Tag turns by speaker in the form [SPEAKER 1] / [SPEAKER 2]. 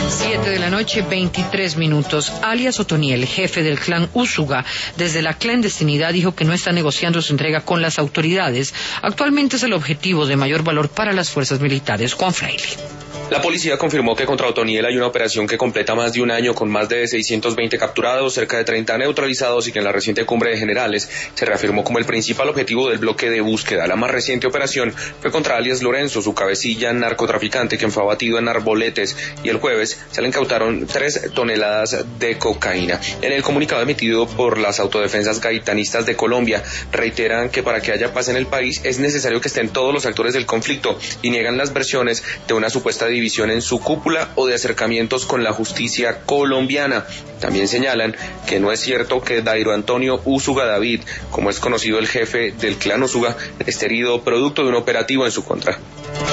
[SPEAKER 1] 7 de la noche, 23 minutos. Alias Otoniel, jefe del clan Úsuga, desde la clandestinidad dijo que no está negociando su entrega con las autoridades. Actualmente es el objetivo de mayor valor para las fuerzas militares. Juan Fraile.
[SPEAKER 2] La policía confirmó que contra Otoniel hay una operación que completa más de un año con más de 620 capturados, cerca de 30 neutralizados y que en la reciente cumbre de generales se reafirmó como el principal objetivo del bloque de búsqueda. La más reciente operación fue contra alias Lorenzo, su cabecilla narcotraficante, quien fue abatido en Arboletes, y el jueves se le incautaron 3 toneladas de cocaína. En el comunicado emitido por las autodefensas gaitanistas de Colombia, reiteran que para que haya paz en el país es necesario que estén todos los actores del conflicto y niegan las versiones de una supuesta división en su cúpula o de acercamientos con la justicia colombiana. También señalan que no es cierto que Dairo Antonio Úsuga David, como es conocido el jefe del clan Úsuga, esté herido producto de un operativo en su contra.